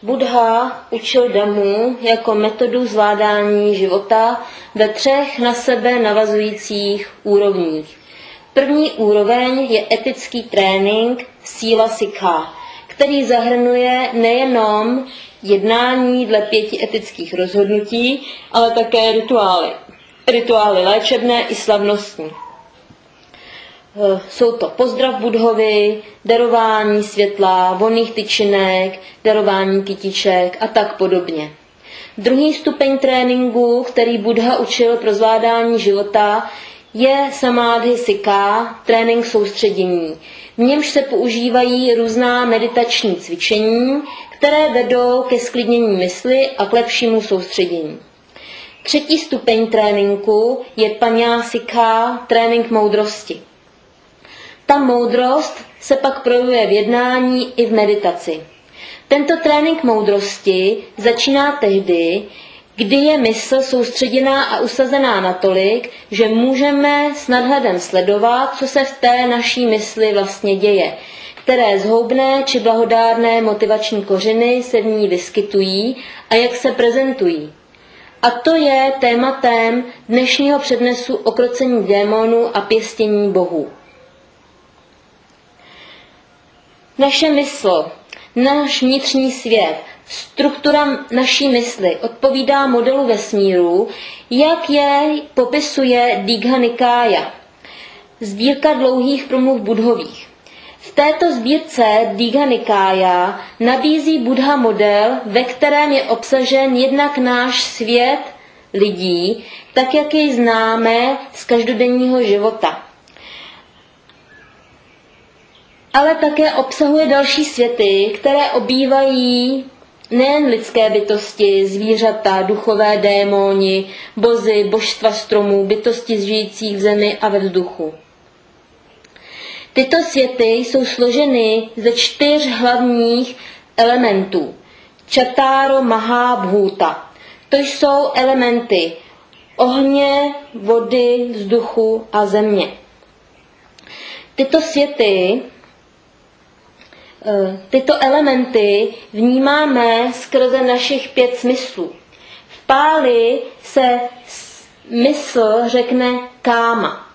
Buddha učil Dhammu jako metodu zvládání života ve 3 na sebe navazujících úrovních. První úroveň je etický trénink Síla Sikha, který zahrnuje nejenom jednání dle 5 etických rozhodnutí, ale také rituály. Rituály léčebné i slavnostní. Jsou to pozdrav Buddhovi, darování světla, vonných tyčinek, darování kytiček a tak podobně. Druhý stupeň tréninku, který Buddha učil pro zvládání života, je Samadhi Sikha, trénink soustředění. V němž se používají různá meditační cvičení, které vedou ke sklidnění mysli a k lepšímu soustředění. Třetí stupeň tréninku je Paññā Sikha, trénink moudrosti. Ta moudrost se pak projevuje v jednání i v meditaci. Tento trénink moudrosti začíná tehdy, kdy je mysl soustředěná a usazená natolik, že můžeme s nadhledem sledovat, co se v té naší mysli vlastně děje, které zhoubné či blahodárné motivační kořeny se v ní vyskytují a jak se prezentují. A to je tématem dnešního přednesu o krocení démonů a pěstění bohů. Naše mysl, náš vnitřní svět, struktura naší mysli odpovídá modelu vesmíru, jak jej popisuje Digha Nikája, sbírka dlouhých promluv Buddhových. V této sbírce Digha Nikája nabízí Buddha model, ve kterém je obsažen jednak náš svět lidí, tak jak jej známe z každodenního života. Ale také obsahuje další světy, které obývají nejen lidské bytosti, zvířata, duchové démoni, bozy, božstva stromů, bytosti žijících v zemi a ve vzduchu. Tyto světy jsou složeny ze 4 hlavních elementů. Čatáro Mahabhuta. To jsou elementy ohně, vody, vzduchu a země. Tyto elementy vnímáme skrze našich 5 smyslů. V Páli se mysl řekne káma.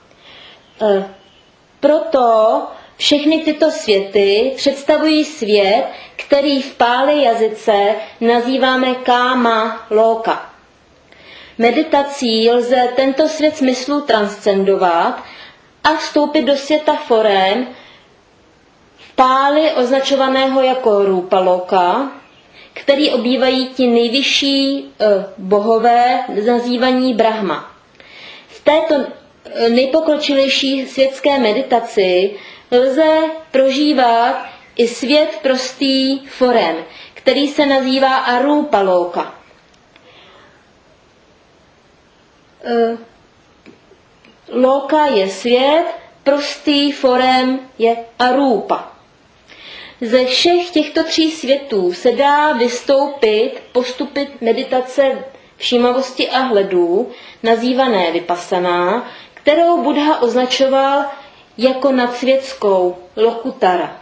Proto všechny tyto světy představují svět, který v Páli jazyce nazýváme káma lóka. Meditací lze tento svět smyslů transcendovat a vstoupit do světa forem, v Páli označovaného jako Rúpa Lóka, který obývají ti nejvyšší bohové nazývaní Brahma. V této nejpokročilejší světské meditaci lze prožívat i svět prostý forem, který se nazývá Arúpa Lóka. Lóka je svět, prostý forem je Arúpa. Ze všech těchto 3 světů se dá vystoupit postupy meditace všímavosti a hledu, nazývané Vipassana, kterou Buddha označoval jako nadsvětskou Lokutara.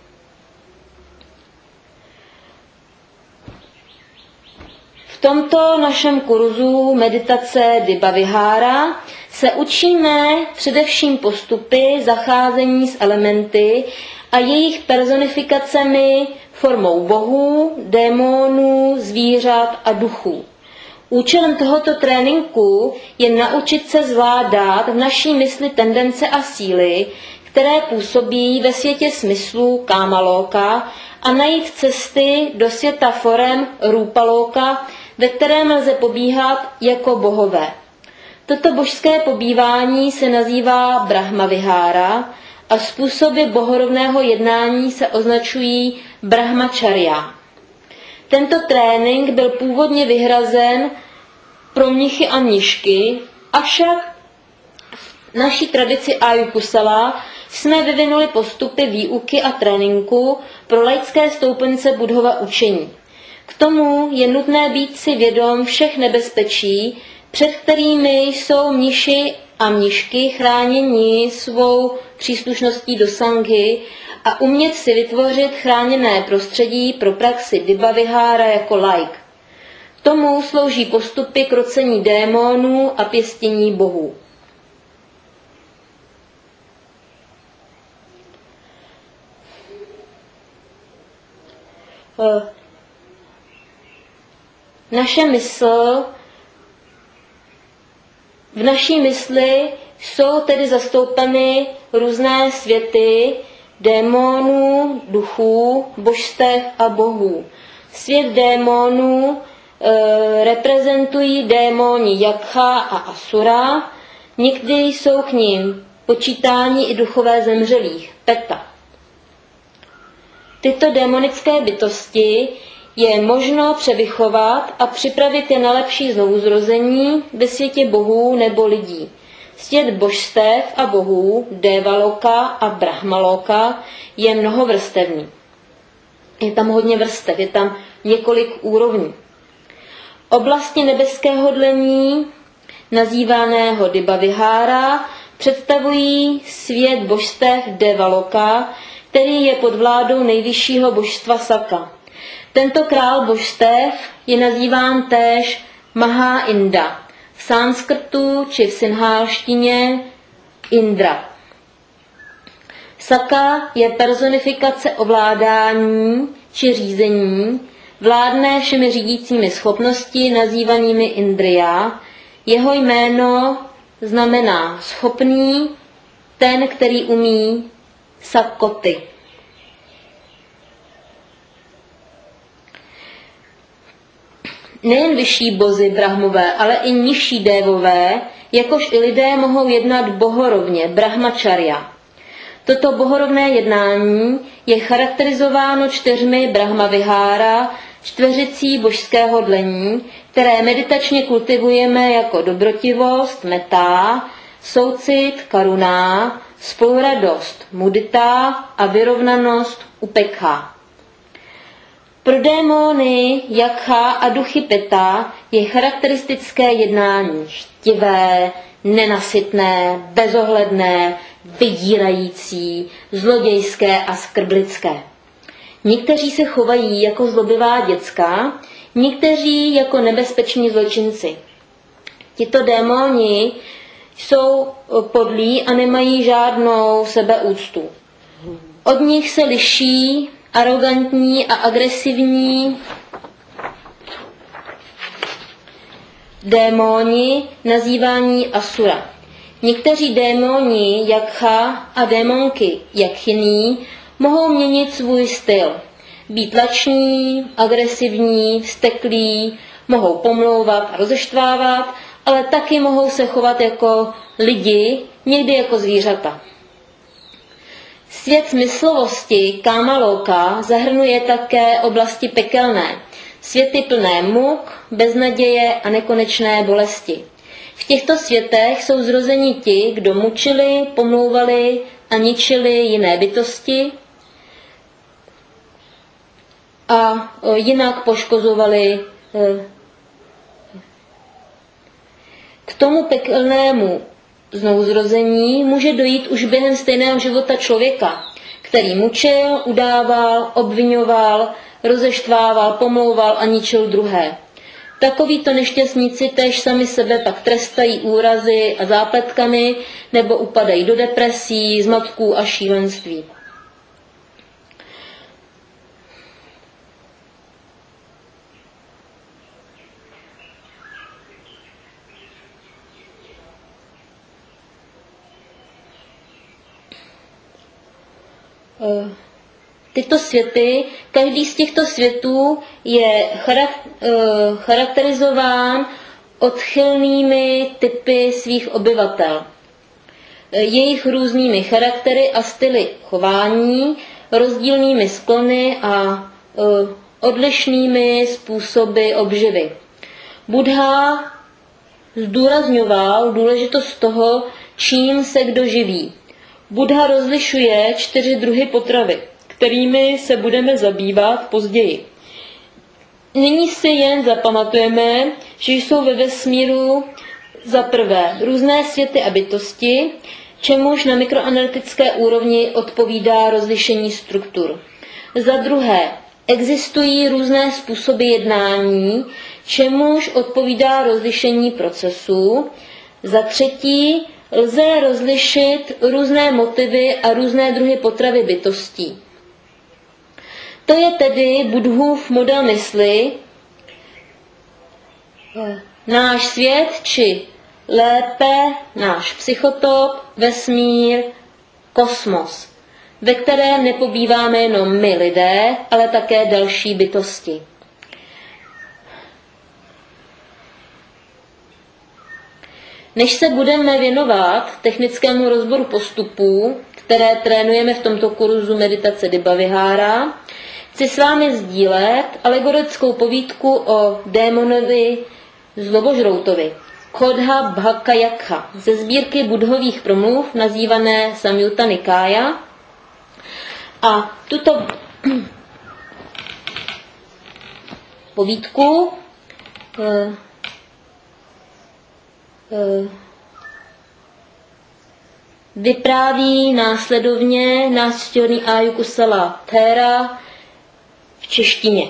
V tomto našem kurzu meditace Dibba Vihára se učíme především postupy zacházení s elementy a jejich personifikacemi formou bohů, démonů, zvířat a duchů. Účelem tohoto tréninku je naučit se zvládat v naší mysli tendence a síly, které působí ve světě smyslů káma lóka, a najít cesty do světa forem Rúpa Lóka, ve kterém lze pobíhat jako bohové. Toto božské pobývání se nazývá Brahma Vihára a způsoby bohorovného jednání se označují Brahmacharya. Tento trénink byl původně vyhrazen pro mnichy a mnišky, avšak v naší tradici Ajukusala jsme vyvinuli postupy výuky a tréninku pro laické stoupence Buddhova učení. K tomu je nutné být si vědom všech nebezpečí, před kterými jsou mniši a mnišky chráněni svou příslušností do sanghy a umět si vytvořit chráněné prostředí pro praxi Diba Vihára jako laik. Tomu slouží postupy k rocení démonů a pěstění bohů. V naší mysli jsou tedy zastoupeny různé světy démonů, duchů, božstev a bohů. Svět démonů reprezentují démoni Jakha a Asura, někdy jsou k nim počítáni i duchové zemřelých, Peta. Tyto démonické bytosti je možno převychovat a připravit je na lepší znovuzrození ve světě bohů nebo lidí. Svět božstev a bohů, Devaloka a Brahmaloka, je mnohovrstevný. Je tam hodně vrstev, je tam několik úrovní. Oblasti nebeského dlení, nazývaného Diba Vihára, představují svět božstev Devaloka, který je pod vládou nejvyššího božstva Saka. Tento král božstev je nazýván též Maha Inda, v sanskrtu či v sinhálštině Indra. Saka je personifikace ovládání či řízení, vládne všemi řídícími schopnosti nazývanými Indriya. Jeho jméno znamená schopný, ten, který umí Sakoty. Nejen vyšší bozi brahmové, ale i nižší dévové, jakož i lidé mohou jednat bohorovně, brahmačarya. Toto bohorovné jednání je charakterizováno 4 brahmavihára, čtveřicí božského dlení, které meditačně kultivujeme jako dobrotivost, metá, soucit, karuná, spoluradost, mudita a vyrovnanost, upekha. Pro démony Jakha a duchy Peta je charakteristické jednání chtivé, nenasytné, bezohledné, vydírající, zlodějské a skrblické. Někteří se chovají jako zlobivá děcka, někteří jako nebezpeční zločinci. Tito démoni jsou podlí a nemají žádnou sebeúctu. Od nich se liší arogantní a agresivní démoni nazývání Asura. Někteří démoni Jakha a démonky Jakhiní mohou měnit svůj styl. Být lační, agresivní, vzteklí, mohou pomlouvat a rozeštvávat, ale taky mohou se chovat jako lidi, někdy jako zvířata. Svět smyslovosti Kámaloka zahrnuje také oblasti pekelné, světy plné muk, beznaděje a nekonečné bolesti. V těchto světech jsou zrozeni ti, kdo mučili, pomlouvali a ničili jiné bytosti a jinak poškozovali. K tomu pekelnému znovuzrození může dojít už během stejného života člověka, který mučil, udával, obvinoval, rozeštvával, pomlouval a ničil druhé. Takovíto nešťastníci též sami sebe pak trestají úrazy a zápletkami nebo upadají do depresí, zmatků a šílenství. Tyto světy, každý z těchto světů je charakterizován odchylnými typy svých obyvatel. Jejich různými charaktery a styly chování, rozdílnými sklony a odlišnými způsoby obživy. Buddha zdůrazňoval důležitost toho, čím se kdo živí. Buddha rozlišuje 4 druhy potravy, kterými se budeme zabývat později. Nyní si jen zapamatujeme, že jsou ve vesmíru za prvé různé světy a bytosti, čemuž na mikroanalytické úrovni odpovídá rozlišení struktur. Za druhé, existují různé způsoby jednání, čemuž odpovídá rozlišení procesů. Za třetí, lze rozlišit různé motivy a různé druhy potravy bytostí. To je tedy Buddhův model mysli, náš svět, či lépe náš psychotop, vesmír, kosmos, ve kterém nepobýváme jenom my lidé, ale také další bytosti. Než se budeme věnovat technickému rozboru postupů, které trénujeme v tomto kurzu meditace Dibavihára, chci s vámi sdílet alegorickou povídku o démonovi zlobožroutovi, Khodha Bhakayakha, ze sbírky Buddhových promluv nazývané Samyutta Nikája. A tuto povídku vypráví následovně nástěrný Ayukusala Thera v češtině.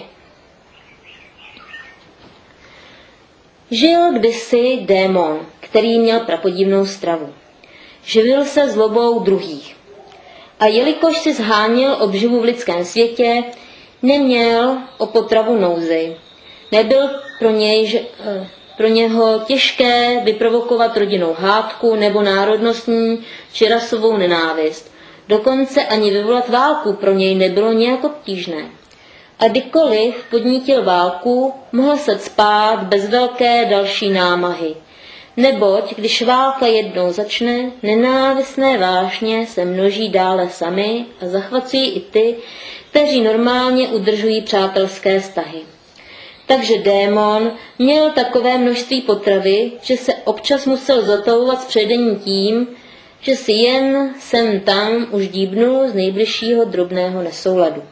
Žil kdysi démon, který měl prapodivnou stravu. Živil se zlobou druhých. A jelikož si zháněl obživu v lidském světě, neměl o potravu nouzy. Nebyl pro něho těžké vyprovokovat rodinnou hádku nebo národnostní či rasovou nenávist. Dokonce ani vyvolat válku pro něj nebylo nějak obtížné. A kdykoliv podnítil válku, mohl se cpát bez velké další námahy. Neboť, když válka jednou začne, nenávistné vášně se množí dále sami a zachvacují i ty, kteří normálně udržují přátelské vztahy. Takže démon měl takové množství potravy, že se občas musel zatahovat s předením tím, že si jen sem tam už díbnul z nejbližšího drobného nesouladu.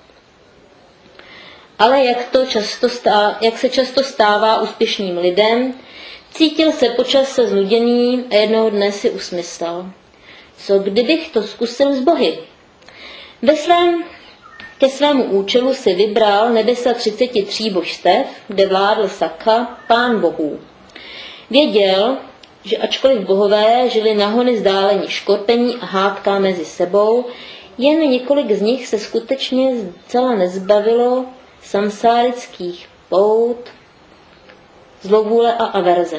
Ale jak se často stává úspěšným lidem, cítil se počase znuděný a jednoho dne si usmyslel. Co kdybych to zkusil s bohy? Ke svému účelu si vybral nebesa 33 božstev, kde vládl Sakha, pán bohů. Věděl, že ačkoliv bohové žili nahony vzdálení škorpení a hádká mezi sebou, jen několik z nich se skutečně zcela nezbavilo samsárických pout, zlovůle a averze.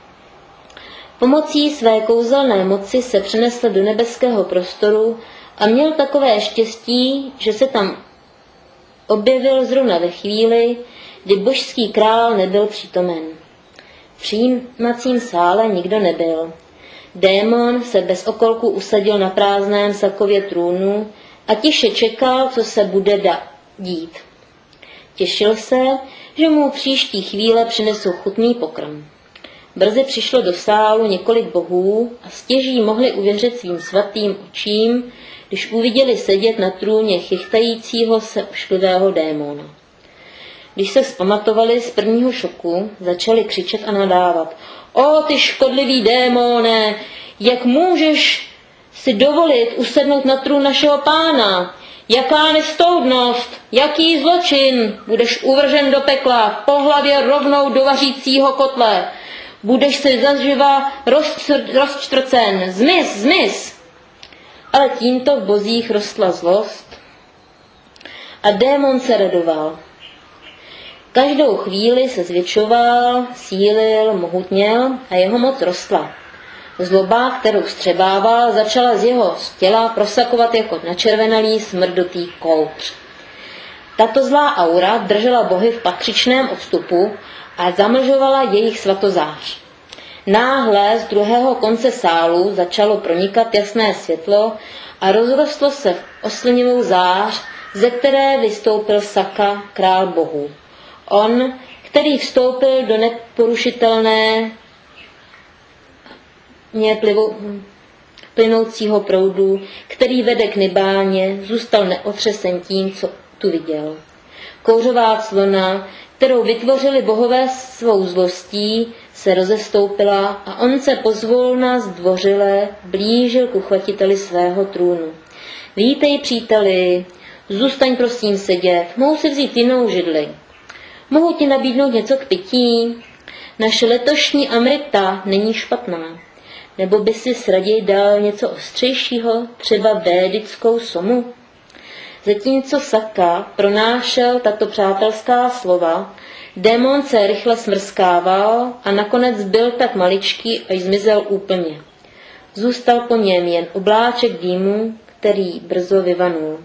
Pomocí své kouzelné moci se přenesl do nebeského prostoru a měl takové štěstí, že se tam objevil zrovna ve chvíli, kdy božský král nebyl přítomen. V přijímacím sále nikdo nebyl. Démon se bez okolku usadil na prázdném Sakově trůnu a tiše čekal, co se bude dít. Těšil se, že mu příští chvíle přinesou chutný pokrm. Brzy přišlo do sálu několik bohů a stěží mohli uvěřit svým svatým očím, když uviděli sedět na trůně chichtajícího se ošklivého démona. Když se vzpamatovali z prvního šoku, začali křičet a nadávat. O, ty škodlivý démone, jak můžeš si dovolit usednout na trůn našeho pána? Jaká nestoudnost, jaký zločin, budeš uvržen do pekla, po hlavě rovnou do vařícího kotle. Budeš si zaživa rozčtvrcen, zmiz. Ale tímto v bozích rostla zlost a démon se radoval. Každou chvíli se zvětšoval, sílil, mohutněl a jeho moc rostla. Zloba, kterou střebával, začala z jeho těla prosakovat jako načervenalý smrdotý kouř. Tato zlá aura držela bohy v patřičném odstupu a zamlžovala jejich svatozář. Náhle z druhého konce sálu začalo pronikat jasné světlo a rozrostlo se v oslnivou zář, ze které vystoupil Sakha, král bohů. On, který vstoupil do neporušitelné plynoucího proudu, který vede k Nibáně, zůstal neotřesen tím, co tu viděl. Kouřová clona, kterou vytvořili bohové svou zlostí, se rozestoupila a on se pozvolna zdvořile blížil k uchvatiteli svého trůnu. Vítej, příteli, zůstaň prosím sedět, mohu si vzít jinou židli. Mohu ti nabídnout něco k pití? Naše letošní amrita není špatná. Nebo by si raději dal něco ostřejšího, třeba védickou somu? Zatímco Saka pronášel tato přátelská slova, démon se rychle smrskával a nakonec byl tak maličký, až zmizel úplně. Zůstal po něm jen obláček dýmu, který brzo vyvanul.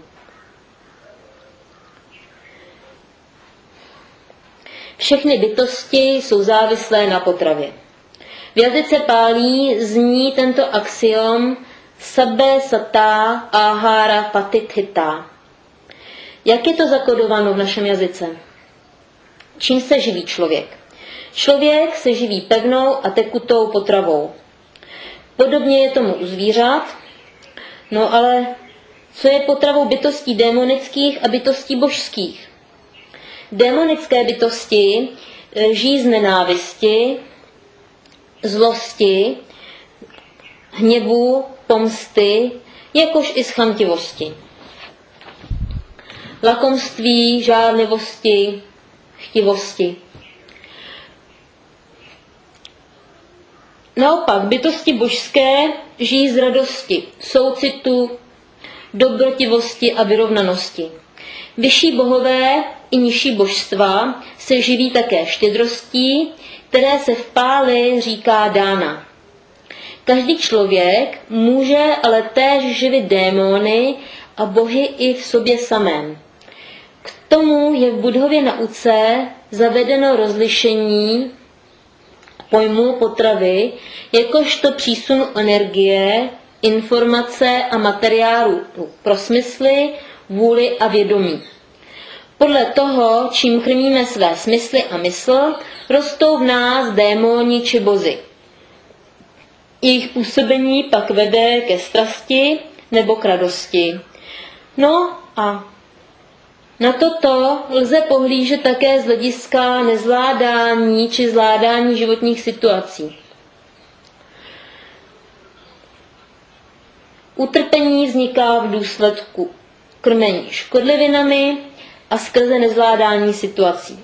Všechny bytosti jsou závislé na potravě. V jazyce pálí zní tento axiom sabe satá ahara patithita. Jak je to zakodováno v našem jazyce? Čím se živí člověk? Člověk se živí pevnou a tekutou potravou. Podobně je tomu u zvířat, no ale co je potravou bytostí démonických a bytostí božských? Démonické bytosti žijí z nenávisti, zlosti, hněvu, pomsty, jakož i z chamtivosti. Lakomství, žárlivosti, chtivosti. Naopak, bytosti božské žijí z radosti, soucitu, dobrotivosti a vyrovnanosti. Vyšší bohové i nižší božstva se živí také štědrostí, které se v páli říká dána. Každý člověk může ale též živit démony a bohy i v sobě samém. K tomu je v Buddhově nauce zavedeno rozlišení pojmu potravy jakožto přísunu energie, informace a materiálu pro smysly, vůli a vědomí. Podle toho, čím krmíme své smysly a mysl, rostou v nás démoni či bozi. Jejich působení pak vede ke strasti nebo k radosti. No a na toto lze pohlížet také z hlediska nezvládání či zvládání životních situací. Utrpení vzniká v důsledku krmení škodlivinami a skrze nezvládání situací.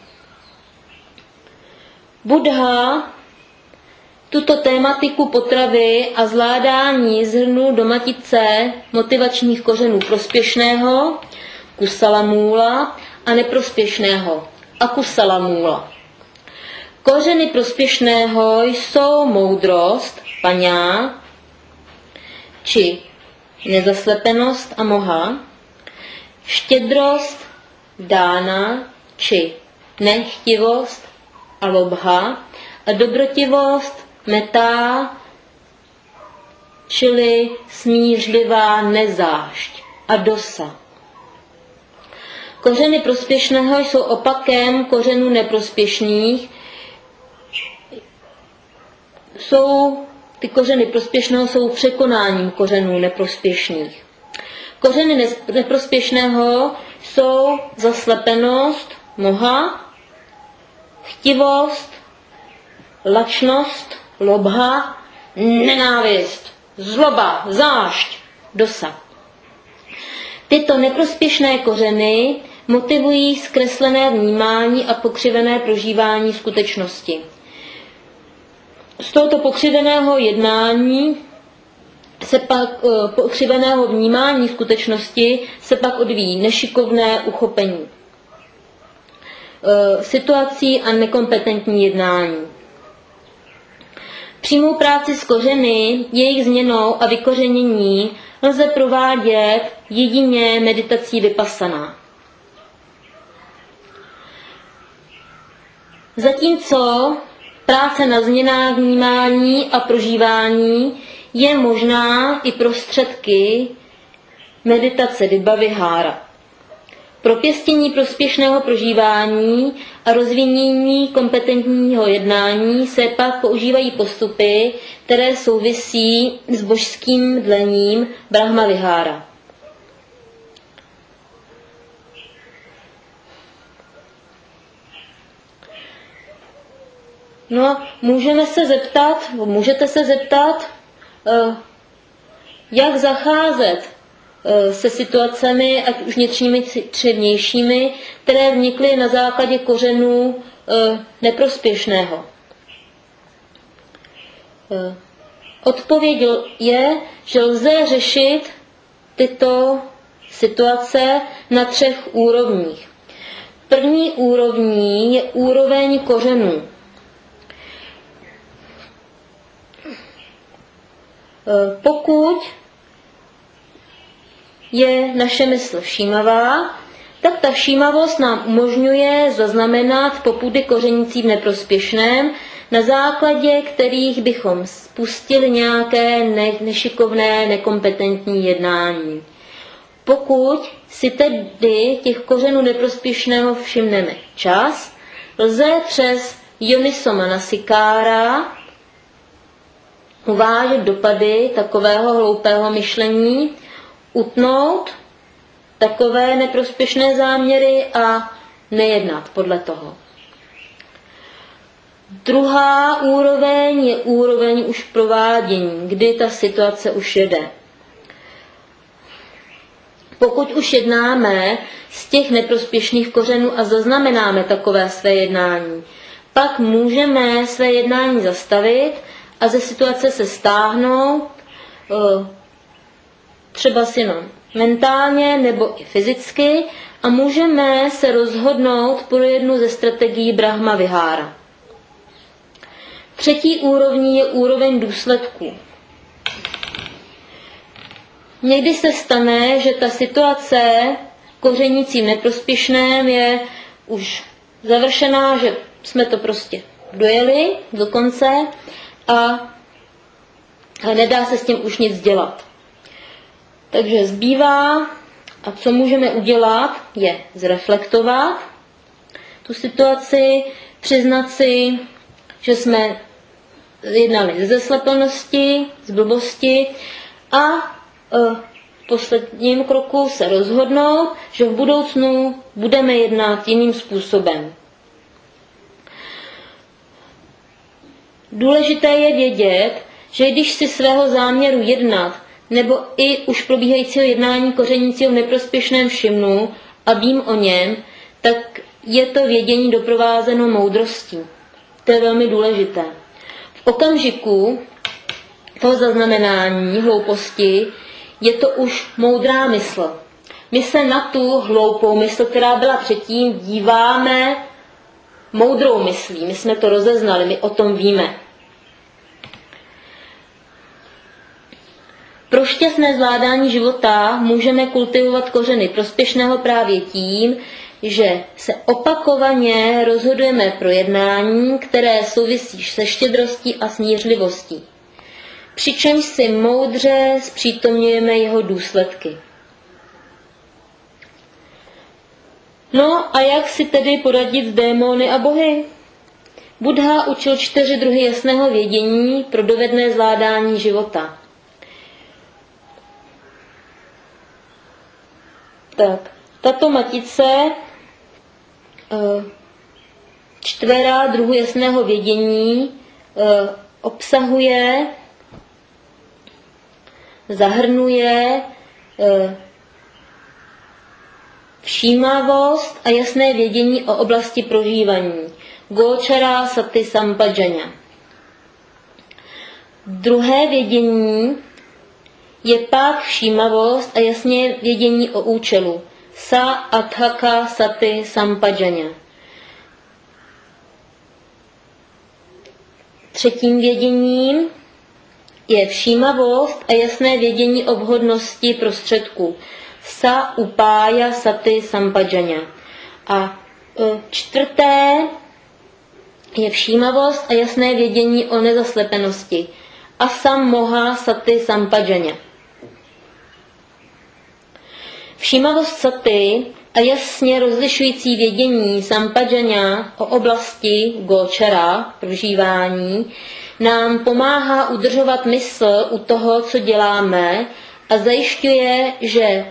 Buddha tuto tématiku potravy a zvládání zhrnul do matice motivačních kořenů prospěšného, kusalamůla, a neprospěšného, akusalamůla. Kořeny prospěšného jsou moudrost, paňá, či nezaslepenost a moha, štědrost, dána, či nechtivost a lobha, a dobrotivost, metá, čili smířlivá nezášť a dosa. Kořeny prospěšného jsou opakem kořenů neprospěšných. Ty kořeny prospěšného jsou překonáním kořenů neprospěšných. Kořeny neprospěšného jsou zaslepenost, moha, chtivost, lačnost, lobha, nenávist, zloba, zášť, dosa. Tyto neprospěšné kořeny motivují zkreslené vnímání a pokřivené prožívání skutečnosti. Z tohoto pokřiveného jednání pokřiveného vnímání skutečnosti se pak odvíjí nešikovné uchopení situací a nekompetentní jednání. Přímou práci s kořeny, jejich změnou a vykořenění lze provádět jedině meditací vipassana. Zatímco práce na změnách vnímání a prožívání je možná i prostředky meditace Vibhavihara. Pro pěstění prospěšného prožívání a rozvíjení kompetentního jednání se pak používají postupy, které souvisí s božským dlením Brahmavihara. No, můžete se zeptat, jak zacházet se situacemi, ať už vnitřními či vnějšími, které vnikly na základě kořenů neprospěšného. Odpověď je, že lze řešit tyto situace na 3 úrovních. První úrovní je úroveň kořenů. Pokud je naše mysl všímavá, tak ta všímavost nám umožňuje zaznamenat popudy kořenící v neprospěšném, na základě kterých bychom spustili nějaké nešikovné, nekompetentní jednání. Pokud si tedy těch kořenů neprospěšného všimneme čas, lze přes Yonisoma Nasikára uvážet dopady takového hloupého myšlení, utnout takové neprospěšné záměry a nejednat podle toho. Druhá úroveň je úroveň už provádění, kdy ta situace už jede. Pokud už jednáme z těch neprospěšných kořenů a zaznamenáme takové své jednání, pak můžeme své jednání zastavit a ze situace se stáhnout, třeba jenom mentálně nebo i fyzicky, a můžeme se rozhodnout pro jednu ze strategií Brahma Vihára. Třetí úrovní je úroveň důsledků. Někdy se stane, že ta situace kořenící v neprospěšném je už završená, že jsme to prostě dojeli do konce a nedá se s tím už nic dělat. Takže zbývá, a co můžeme udělat, je zreflektovat tu situaci, přiznat si, že jsme jednali ze zaslepenosti, z blbosti a v posledním kroku se rozhodnout, že v budoucnu budeme jednat jiným způsobem. Důležité je vědět, že když si svého záměru jednat nebo i už probíhajícího jednání kořenícího v neprospěšném všimnu a vím o něm, tak je to vědění doprovázeno moudrostí. To je velmi důležité. V okamžiku toho zaznamenání hlouposti je to už moudrá mysl. My se na tu hloupou mysl, která byla předtím, díváme moudrou myslí. My jsme to rozeznali, my o tom víme. Pro šťastné zvládání života můžeme kultivovat kořeny prospěšného právě tím, že se opakovaně rozhodujeme pro jednání, které souvisí se štědrostí a smířlivostí. Přičemž si moudře zpřítomňujeme jeho důsledky. No a jak si tedy poradit s démony a bohy? Buddha učil 4 druhy jasného vědění pro dovedné zvládání života. Tak, tato matice 4 druhu jasného vědění obsahuje, zahrnuje všímavost a jasné vědění o oblasti prožívání. Gočara sati sampajanya. Druhé vědění je pak všímavost a jasné vědění o účelu. Sa athaka sati sampajanya. Třetím věděním je všímavost a jasné vědění o vhodnosti prostředků. Sa upája sati sampajanya. A 4. je všímavost a jasné vědění o nezaslepenosti. Asam moha sati sampajanya. Všímavost sati a jasně rozlišující vědění sampajanya o oblasti gočara, prožívání, nám pomáhá udržovat mysl u toho, co děláme, a zajišťuje, že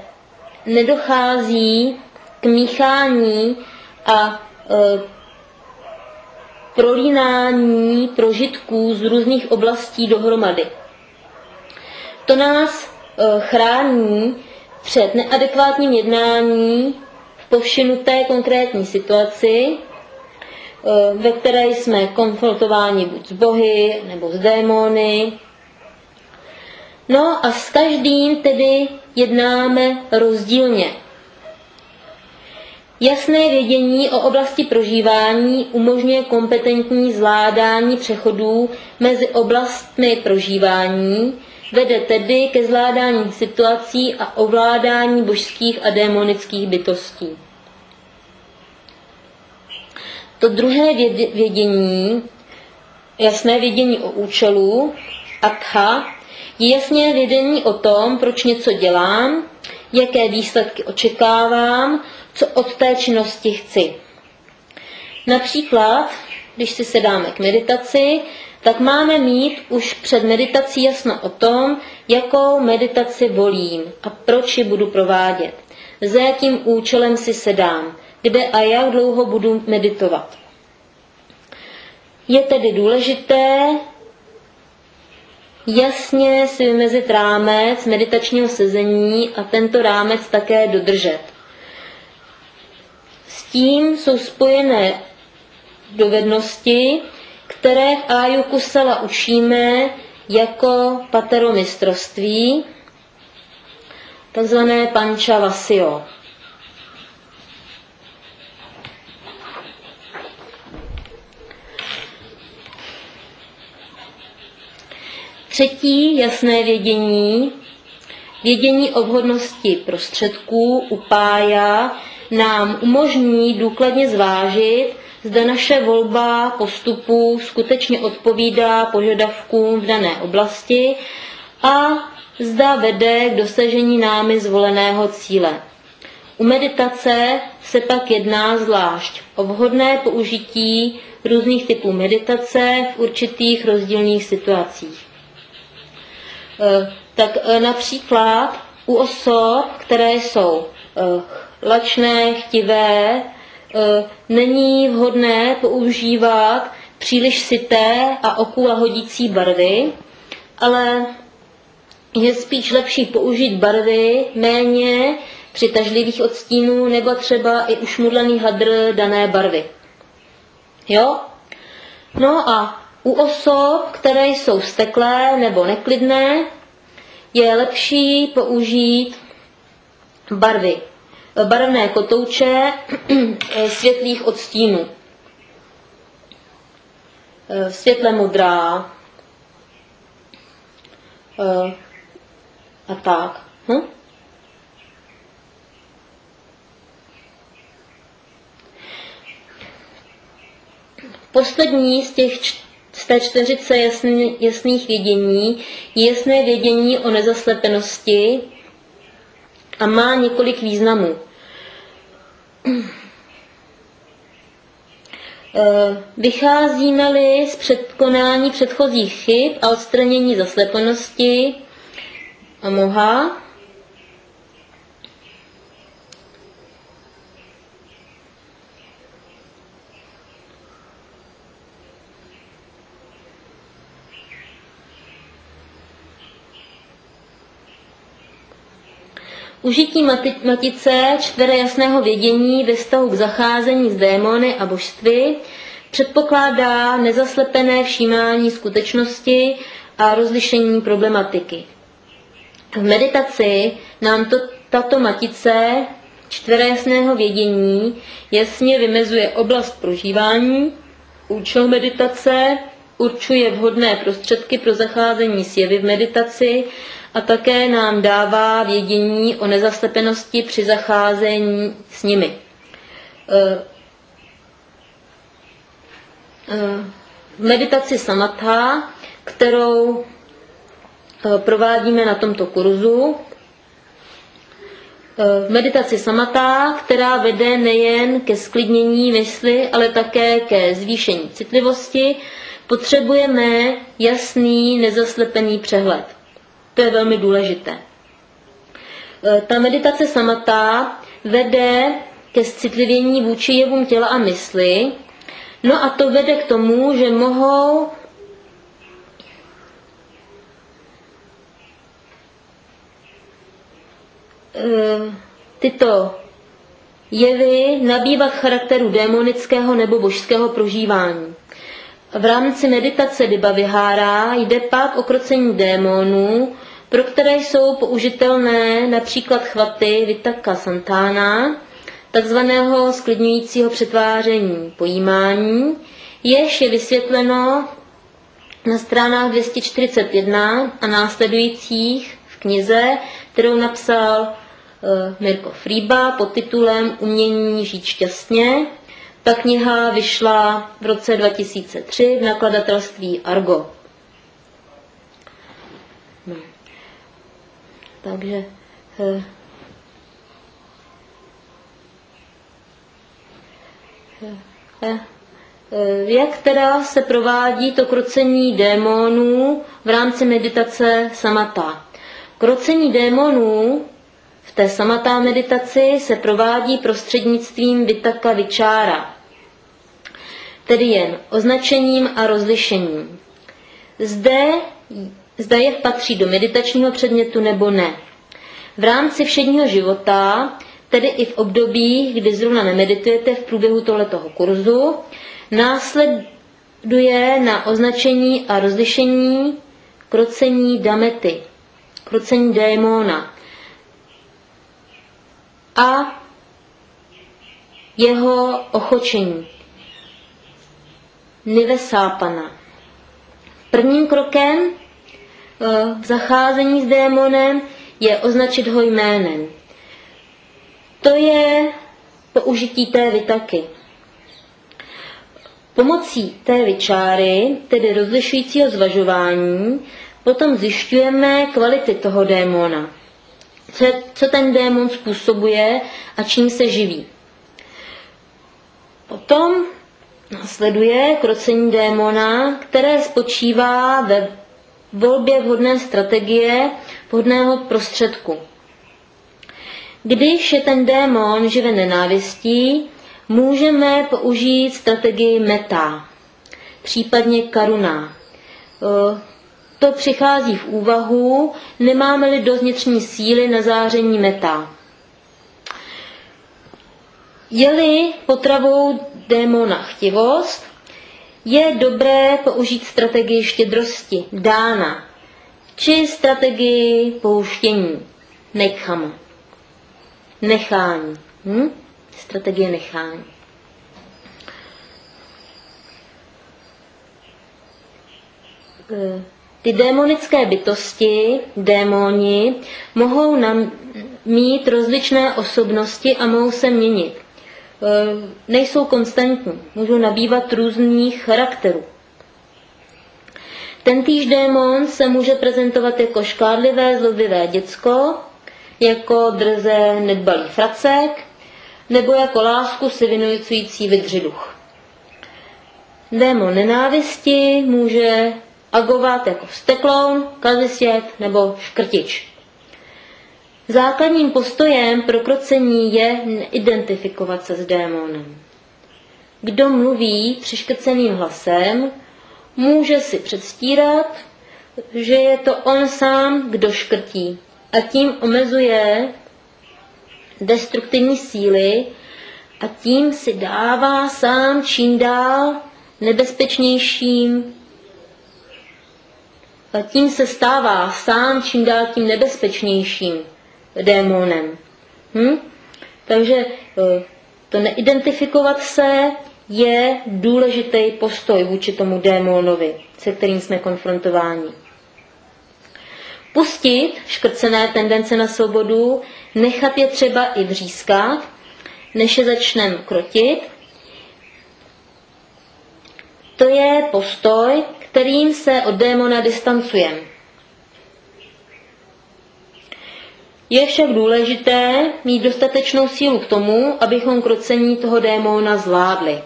nedochází k míchání a prolínání prožitků z různých oblastí dohromady. To nás chrání před neadekvátním jednáním v povšinuté konkrétní situaci, ve které jsme konfrontováni buď s bohy nebo s démony. No a s každým tedy jednáme rozdílně. Jasné vědění o oblasti prožívání umožňuje kompetentní zvládání přechodů mezi oblastmi prožívání, vede tedy ke zvládání situací a ovládání božských a démonických bytostí. To druhé vědění, jasné vědění o účelu, atha, je jasné vědění o tom, proč něco dělám, jaké výsledky očekávám, co od té činnosti chci. Například, když si sedáme k meditaci, tak máme mít už před meditací jasno o tom, jakou meditaci volím a proč ji budu provádět, za jakým účelem si sedám, kde a jak dlouho budu meditovat. Je tedy důležité jasně si vymezit rámec meditačního sezení a tento rámec také dodržet. S tím jsou spojené dovednosti, které v Áju Kusala učíme jako pateromistrovství, takzvané Panchavasio. Třetí jasné vědění, vědění o vhodnosti prostředků upája, nám umožní důkladně zvážit, zda naše volba postupu skutečně odpovídá požadavkům v dané oblasti a zda vede k dosažení námi zvoleného cíle. U meditace se pak jedná zvlášť o vhodné použití různých typů meditace v určitých rozdílných situacích. Tak například u osob, které jsou lačné, chtivé, není vhodné používat příliš syté a oku lahodící barvy, ale je spíš lepší použít barvy méně přitažlivých odstínů nebo třeba i ušmudlaný hadr dané barvy. Jo? No a u osob, které jsou vzteklé nebo neklidné, je lepší použít barevné kotouče světlých odstínů. Světle modrá a tak. Poslední z té čtveřice jasných vědění je jasné vědění o nezaslepenosti a má několik významů. Vycházíme-li z překonání předchozích chyb a odstranění zaslepenosti a moha, užití matice čtvere jasného vědění ve vztahu k zacházení s démony a božstvy předpokládá nezaslepené všímání skutečnosti a rozlišení problematiky. V meditaci nám tato matice čtvere jasného vědění jasně vymezuje oblast prožívání, účel meditace, určuje vhodné prostředky pro zacházení s jevy v meditaci a také nám dává vědění o nezaslepenosti při zacházení s nimi. V meditaci samatha, kterou provádíme na tomto kurzu, v meditaci samatha, která vede nejen ke sklidnění mysli, ale také ke zvýšení citlivosti, potřebujeme jasný, nezaslepený přehled. To je velmi důležité. Ta meditace samatha vede ke citlivění vůči jevům těla a mysli, No a to vede k tomu, že mohou tyto jevy nabývat charakteru démonického nebo božského prožívání. V rámci meditace Diba Vihára jde pak o krocení démonů, pro které jsou použitelné například chvaty Vitaka Santána, takzvaného sklidňujícího přetváření pojímání, jež je vysvětleno na stránách 241 a následujících v knize, kterou napsal Mirko Fríba pod titulem Umění žít šťastně. Ta kniha vyšla v roce 2003 v nakladatelství Argo. No. Takže jak teda se provádí to krocení démonů v rámci meditace samatá? Krocení démonů v té samatá meditaci se provádí prostřednictvím vitaka vičára, tedy jen označením a rozlišením. Zda je patří do meditačního předmětu nebo ne. V rámci všedního života, tedy i v období, kdy zrovna nemeditujete v průběhu tohletoho kurzu, následuje na označení a rozlišení krocení damety, krocení démona a jeho ochočení, nivesápana. Prvním krokem v zacházení s démonem je označit ho jménem. To je použití té vitaky. Pomocí té vičáry, tedy rozlišujícího zvažování, potom zjišťujeme kvality toho démona. Co ten démon způsobuje a čím se živí. Potom následuje krocení démona, které spočívá ve volbě vhodné strategie, vhodného prostředku. Když je ten démon živen nenávistí, můžeme použít strategii metta, případně karuna. To přichází v úvahu, nemáme-li dost vnitřní síly na záření metta. Je-li potravou démona chtivost, je dobré použít strategii štědrosti, dána, či strategii pouštění, nekhama, nechání. Strategie nechání. Ty démonické bytosti, démoni, mohou mít rozličné osobnosti a mohou se měnit. Nejsou konstantní, můžou nabývat různých charakterů. Tentýž démon se může prezentovat jako škádlivé, zlobivé děcko, jako drze, nedbalý fracek, nebo jako lásku si vynucující vydřiduch. Démon nenávisti může agovat jako vztekloun, kazisět nebo škrtič. Základním postojem pro krocení je neidentifikovat se s démonem. Kdo mluví přiškrceným hlasem, může si předstírat, že je to on sám, kdo škrtí, a tím omezuje destruktivní síly a tím si dává sám čím dál nebezpečnějším a tím se stává sám čím dál tím nebezpečnějším démonem. Takže to neidentifikovat se je důležitý postoj vůči tomu démonovi, se kterým jsme konfrontováni. Pustit škrcené tendence na svobodu, nechat je třeba i vřískat, než je začneme krotit. To je postoj, kterým se od démona distancujeme. Je však důležité mít dostatečnou sílu k tomu, abychom krocení toho démona zvládli.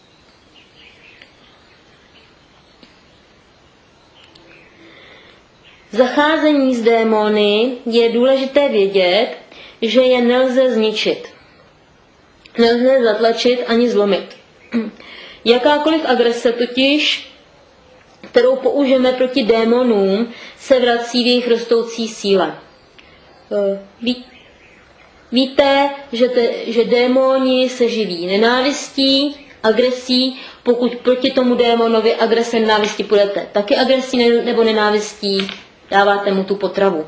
V zacházení s démony je důležité vědět, že je nelze zničit. Nelze zatlačit ani zlomit. Jakákoliv agrese totiž, kterou použijeme proti démonům, se vrací v jejich rostoucí síle. Víte, že démoni se živí nenávistí, agresí. Pokud proti tomu démonovi agrese nenávistí půjdete taky agresí nebo nenávistí, dáváte mu tu potravu.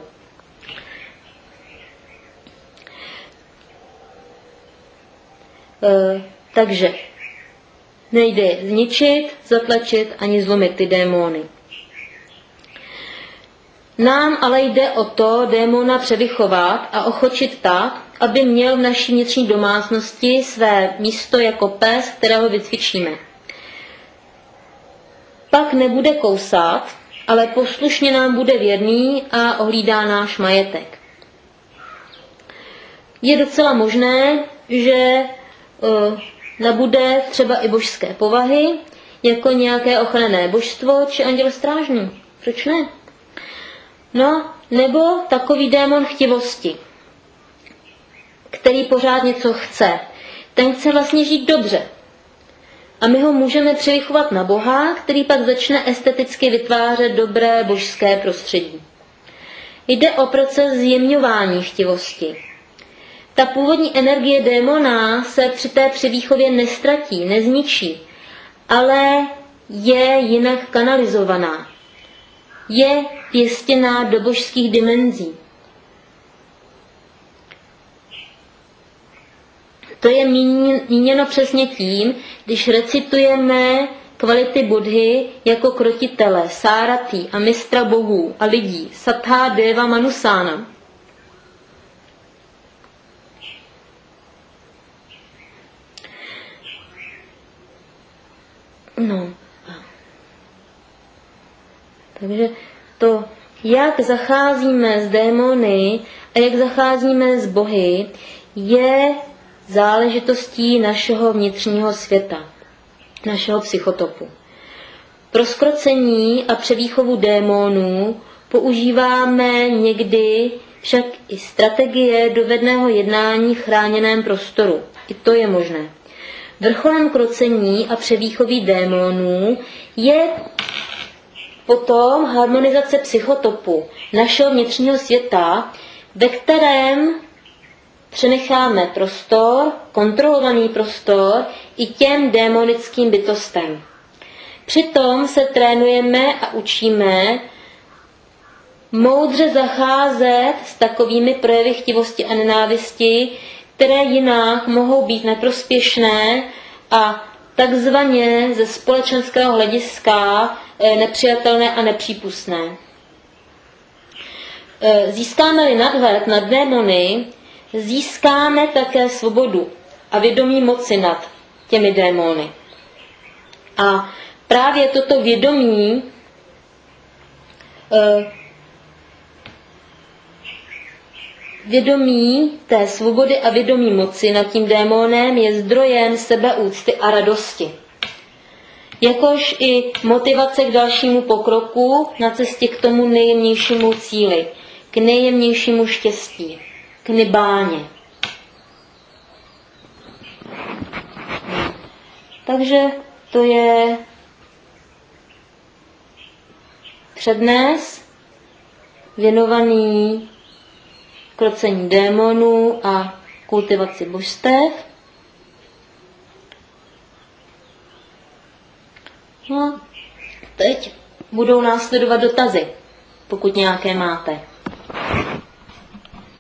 Takže nejde zničit, zatlačit ani zlomit ty démony. Nám ale jde o to démona převychovat a ochočit tak, aby měl v naší vnitřní domácnosti své místo jako pes, kterého vycvičíme. Pak nebude kousat, ale poslušně nám bude věrný a ohlídá náš majetek. Je docela možné, že nabude třeba i božské povahy, jako nějaké ochranné božstvo či anděl strážný. Proč ne? No, nebo takový démon chtivosti, který pořád něco chce. Ten chce vlastně žít dobře. A my ho můžeme převychovat na Boha, který pak začne esteticky vytvářet dobré božské prostředí. Jde o proces zjemňování chtivosti. Ta původní energie démona se při té převýchově nestratí, nezničí, ale je jinak kanalizovaná. Je pěstěná do božských dimenzí. To je míněno přesně tím, když recitujeme kvality Buddhy jako krotitele, sáratí a mistra bohů a lidí, Sattha Deva Manusana. No. Takže to, jak zacházíme s démony a jak zacházíme s bohy, je záležitostí našeho vnitřního světa, našeho psychotopu. Pro zkrocení a převýchovu démonů používáme někdy však i strategie dovedného jednání v chráněném prostoru. I to je možné. Vrcholem krocení a převýchovy démonů je potom harmonizace psychotopu, našeho vnitřního světa, ve kterém přenecháme prostor, kontrolovaný prostor i těm démonickým bytostem. Přitom se trénujeme a učíme moudře zacházet s takovými projevy chtivosti a nenávisti, které jinak mohou být neprospěšné a takzvaně ze společenského hlediska nepřijatelné a nepřípustné. Získáme-li nadhled nad démony, získáme také svobodu a vědomí moci nad těmi démony. A právě toto vědomí té svobody a vědomí moci nad tím démonem je zdrojem sebeúcty a radosti. Jakož i motivace k dalšímu pokroku na cestě k tomu nejjemnějšímu cíli, k nejjemnějšímu štěstí, k nibáně. Takže to je přednes věnovaný krocení démonů a kultivaci božstev. No, teď budou následovat dotazy, pokud nějaké máte.